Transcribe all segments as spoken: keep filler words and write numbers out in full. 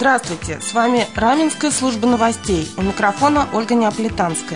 Здравствуйте, с вами Раменская служба новостей. У микрофона Ольга Неаполитанская.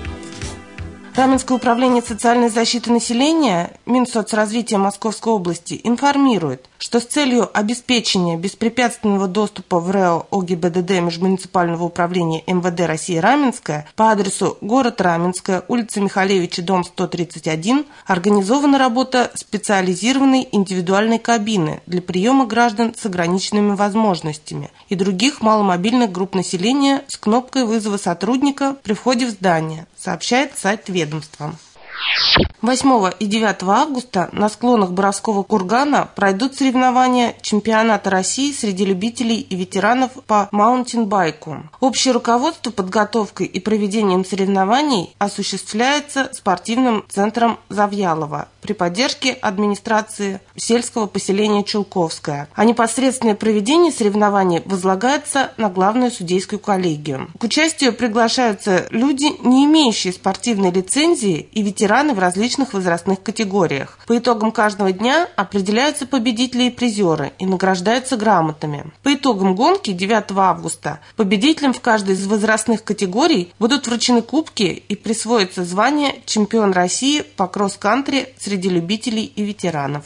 Раменское управление социальной защиты населения Минсоцразвития Московской области информирует, что с целью обеспечения беспрепятственного доступа в РЭО ОГИБДД Межмуниципального управления МВД России Раменское по адресу город Раменское, улица Михалевича, дом сто тридцать один, организована работа специализированной индивидуальной кабины для приема граждан с ограниченными возможностями и других маломобильных групп населения с кнопкой вызова сотрудника при входе в здание, сообщает сайт ведомства. восьмого и девятого августа на склонах Боровского кургана пройдут соревнования чемпионата России среди любителей и ветеранов по маунтинбайку. Общее руководство подготовкой и проведением соревнований осуществляется спортивным центром Завьялова при поддержке администрации сельского поселения Чулковское, а непосредственное проведение соревнований возлагается на главную судейскую коллегию. К участию приглашаются люди, не имеющие спортивной лицензии, и ветераны в различных возрастных категориях. По итогам каждого дня определяются победители и призеры и награждаются грамотами. По итогам гонки девятого августа победителям в каждой из возрастных категорий будут вручены кубки и присвоится звание «Чемпион России» по кросс-кантри среди любителей и ветеранов.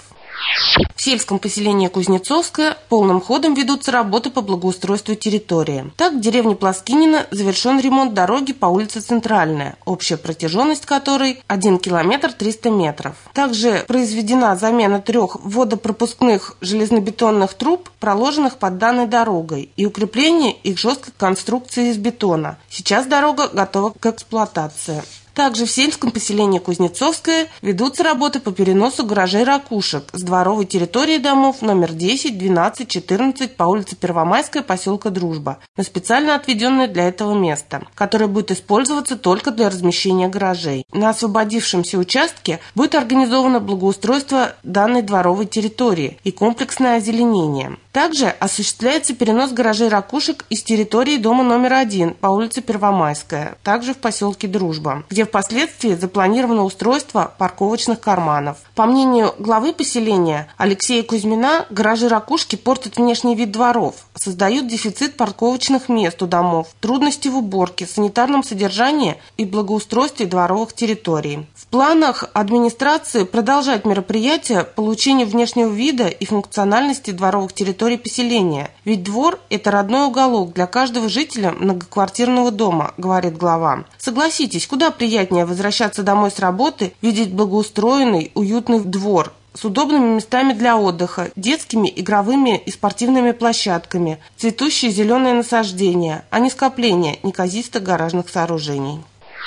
В сельском поселении Кузнецовское полным ходом ведутся работы по благоустройству территории. Так, в деревне Плоскинина завершен ремонт дороги по улице Центральная, общая протяженность которой один километр триста метров. Также произведена замена трех водопропускных железнобетонных труб, проложенных под данной дорогой, и укрепление их жесткой конструкции из бетона. Сейчас дорога готова к эксплуатации. Также в сельском поселении Кузнецовское ведутся работы по переносу гаражей-ракушек с дворовой территории домов номер десять, двенадцать, четырнадцать по улице Первомайская, поселка Дружба, на специально отведенное для этого место, которое будет использоваться только для размещения гаражей. На освободившемся участке будет организовано благоустройство данной дворовой территории и комплексное озеленение. Также осуществляется перенос гаражей-ракушек из территории дома номер один по улице Первомайская, также в поселке Дружба, где впоследствии запланировано устройство парковочных карманов. По мнению главы поселения Алексея Кузьмина, гаражи-ракушки портят внешний вид дворов, создают дефицит парковочных мест у домов, трудности в уборке, санитарном содержании и благоустройстве дворовых территорий. В планах администрации продолжать мероприятия по улучшению внешнего вида и функциональности дворовых территорий поселения, ведь двор – это родной уголок для каждого жителя многоквартирного дома, говорит глава. Согласитесь, куда приятнее возвращаться домой с работы, видеть благоустроенный, уютный двор с удобными местами для отдыха, детскими, игровыми и спортивными площадками, цветущие зеленые насаждения, а не скопление неказистых гаражных сооружений.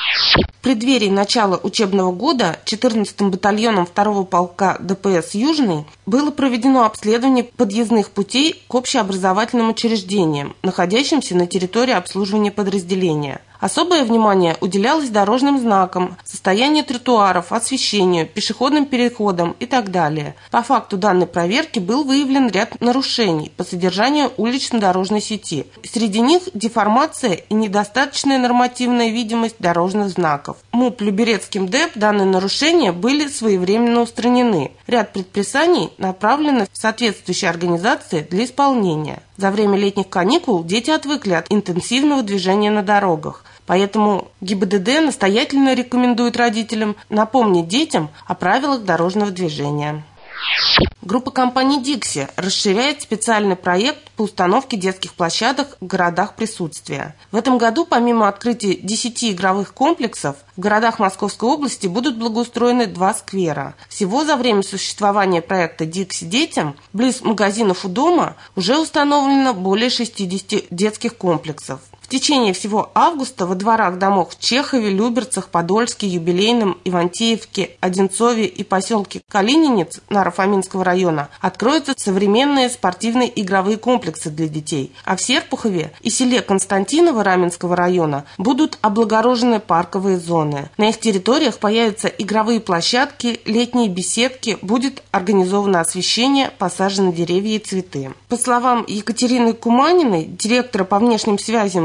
В преддверии начала учебного года четырнадцатым батальоном второго полка ДПС «Южный» было проведено обследование подъездных путей к общеобразовательным учреждениям, находящимся на территории обслуживания подразделения. Особое внимание уделялось дорожным знакам, состоянию тротуаров, освещению, пешеходным переходам и так далее. По факту данной проверки был выявлен ряд нарушений по содержанию улично-дорожной сети. Среди них деформация и недостаточная нормативная видимость дорожных знаков. МУП Люберецким ДЭП данные нарушения были своевременно устранены. Ряд предписаний направлены в соответствующие организации для исполнения. За время летних каникул дети отвыкли от интенсивного движения на дорогах. Поэтому ГИБДД настоятельно рекомендует родителям напомнить детям о правилах дорожного движения. Группа компаний «Дикси» расширяет специальный проект по установке детских площадок в городах присутствия. В этом году, помимо открытия десяти игровых комплексов, в городах Московской области будут благоустроены два сквера. Всего за время существования проекта «Дикси детям» близ магазинов у дома уже установлено более шестидесяти детских комплексов. В течение всего августа во дворах домов в Чехове, Люберцах, Подольске, Юбилейном, Ивантеевке, Одинцове и поселке Калининец Наро-Фоминского района откроются современные спортивные игровые комплексы для детей, а в Серпухове и селе Константиново Раменского района будут облагорожены парковые зоны. На их территориях появятся игровые площадки, летние беседки, будет организовано освещение, посажены деревья и цветы. По словам Екатерины Куманиной, директора по внешним связям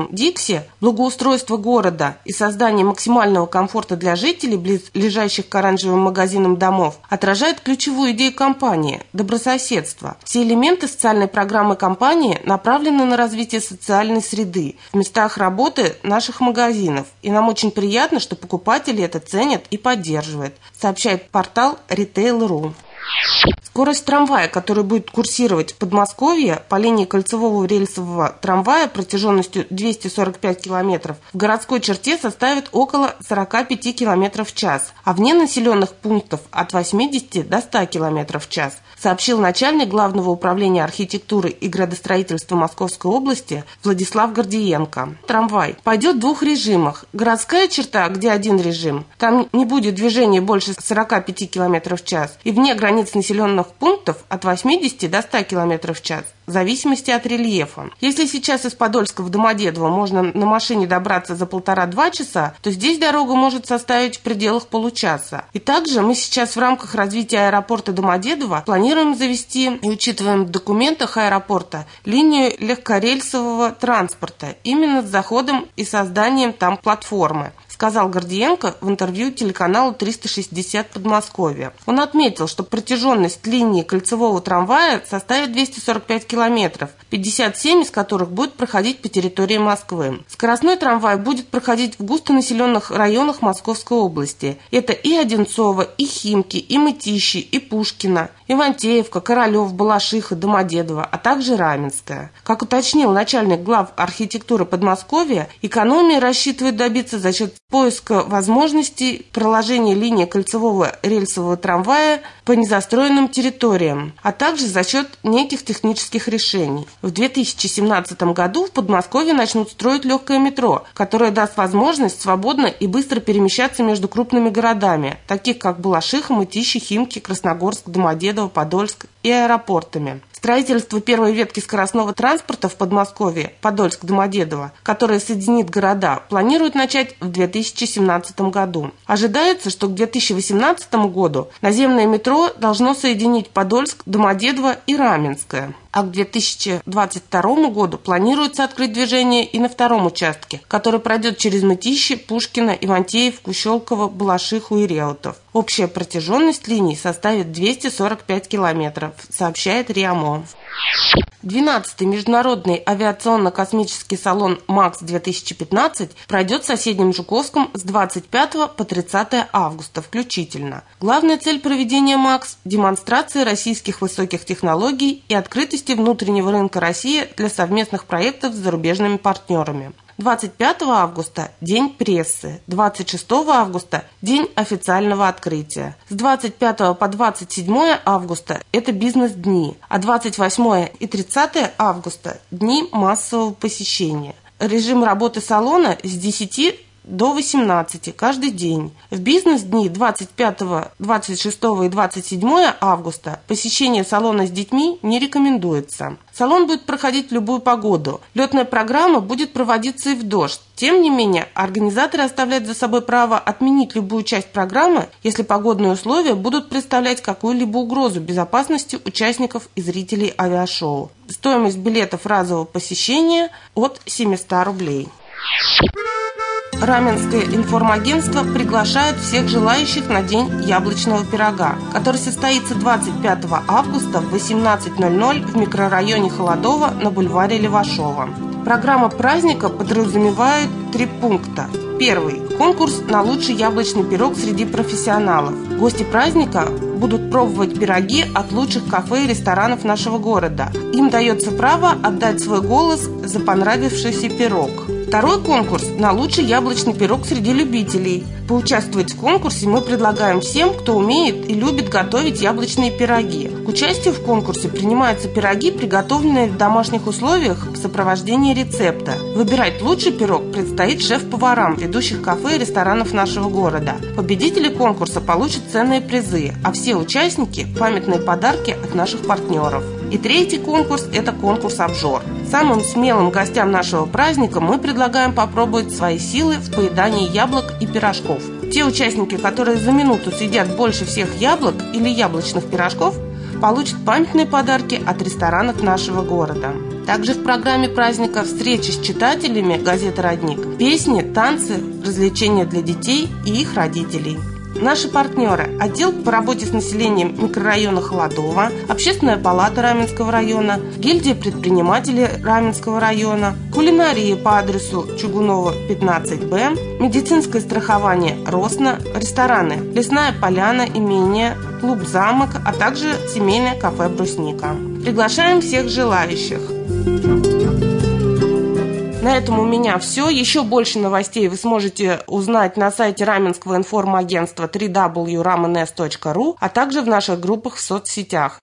Дикси, благоустройство города и создание максимального комфорта для жителей близлежащих к оранжевым магазинам домов отражает ключевую идею компании – добрососедство. Все элементы социальной программы компании направлены на развитие социальной среды в местах работы наших магазинов, и нам очень приятно, что покупатели это ценят и поддерживают, сообщает портал ритейл точка ру. Скорость трамвая, который будет курсировать в Подмосковье по линии кольцевого рельсового трамвая протяженностью двести сорок пять километров, в городской черте составит около сорок пять километров в час, а вне населенных пунктов от восьмидесяти до ста километров в час, сообщил начальник Главного управления архитектуры и градостроительства Московской области Владислав Гордиенко. Трамвай пойдет в двух режимах. Городская черта, где один режим, там не будет движения больше сорока пяти километров в час, и вне границ населенных пунктов от восьмидесяти до ста километров в час, в зависимости от рельефа. Если сейчас из Подольска в Домодедово можно на машине добраться за полтора-два часа, то здесь дорога может составить в пределах получаса. И также мы сейчас в рамках развития аэропорта Домодедово планируем завести и учитываем в документах аэропорта линию легкорельсового транспорта именно с заходом и созданием там платформы, сказал Гордиенко в интервью телеканалу триста шестьдесят Подмосковье. Он отметил, что протяженность линии кольцевого трамвая составит двести сорок пять километров, пятьдесят семь из которых будет проходить по территории Москвы. Скоростной трамвай будет проходить в густонаселенных районах Московской области. Это и Одинцово, и Химки, и Мытищи, и Пушкино, Ивантеевка, Королев, Балашиха, Домодедово, а также Раменское. Как уточнил начальник глав архитектуры Подмосковья, экономии рассчитывает добиться за счет поиска возможностей проложения линии кольцевого рельсового трамвая по незастроенным территориям, а также за счет неких технических решений. В две тысячи семнадцатом году в Подмосковье начнут строить легкое метро, которое даст возможность свободно и быстро перемещаться между крупными городами, таких как Балашиха, Мытищи, Химки, Красногорск, Домодедово, Подольск и аэропортами. Строительство первой ветки скоростного транспорта в Подмосковье, Подольск-Домодедово, которая соединит города, планируют начать в две тысячи семнадцатом году. Ожидается, что к две тысячи восемнадцатому году наземное метро должно соединить Подольск, Домодедово и Раменское. А к две тысячи двадцать второму году планируется открыть движение и на втором участке, который пройдет через Мытищи, Пушкино, Ивантеевку, Щелково, Балашиху и Реутов. Общая протяженность линий составит двести сорок пять километров, сообщает РИА МО. двенадцатый международный авиационно-космический салон МАКС-две тысячи пятнадцать пройдет в соседнем Жуковском с двадцать пятого по тридцатое августа включительно. Главная цель проведения МАКС – демонстрация российских высоких технологий и открытости внутреннего рынка России для совместных проектов с зарубежными партнерами. двадцать пятого августа – День прессы, двадцать шестого августа – День официального открытия. С двадцать пятого по двадцать седьмое августа – это бизнес-дни, а двадцать восьмое и тридцатое августа – дни массового посещения. Режим работы салона с десяти до восемнадцати каждый день. В бизнес-дни двадцать пятого, двадцать шестого и двадцать седьмого августа посещение салона с детьми не рекомендуется. Салон будет проходить в любую погоду. Летная программа будет проводиться и в дождь. Тем не менее, организаторы оставляют за собой право отменить любую часть программы, если погодные условия будут представлять какую-либо угрозу безопасности участников и зрителей авиашоу. Стоимость билетов разового посещения от семисот рублей. Раменское информагентство приглашает всех желающих на День яблочного пирога, который состоится двадцать пятого августа в восемнадцать ноль ноль в микрорайоне Холодово на бульваре Левашова. Программа праздника подразумевает три пункта. Первый. Конкурс на лучший яблочный пирог среди профессионалов. Гости праздника будут пробовать пироги от лучших кафе и ресторанов нашего города. Им дается право отдать свой голос за понравившийся пирог. Второй конкурс на лучший яблочный пирог среди любителей. Поучаствовать в конкурсе мы предлагаем всем, кто умеет и любит готовить яблочные пироги. К участию в конкурсе принимаются пироги, приготовленные в домашних условиях в сопровождении рецепта. Выбирать лучший пирог предстоит шеф-поварам ведущих кафе и ресторанов нашего города. Победители конкурса получат ценные призы, а все участники – памятные подарки от наших партнеров. И третий конкурс – это конкурс «Обжор». Самым смелым гостям нашего праздника мы предлагаем попробовать свои силы в поедании яблок и пирожков. Те участники, которые за минуту съедят больше всех яблок или яблочных пирожков, получат памятные подарки от ресторанов нашего города. Также в программе праздника встречи с читателями газеты «Родник», песни, танцы, развлечения для детей и их родителей. Наши партнеры – отдел по работе с населением микрорайона Холодово, Общественная палата Раменского района, гильдия предпринимателей Раменского района, кулинария по адресу Чугунова, пятнадцать Б, медицинское страхование «Росно», рестораны «Лесная поляна», имение, клуб «Замок», а также семейное кафе «Брусника». Приглашаем всех желающих. На этом у меня все. Еще больше новостей вы сможете узнать на сайте Раменского информагентства дабл ю дабл ю дабл ю точка рамен эс точка ру, а также в наших группах в соцсетях.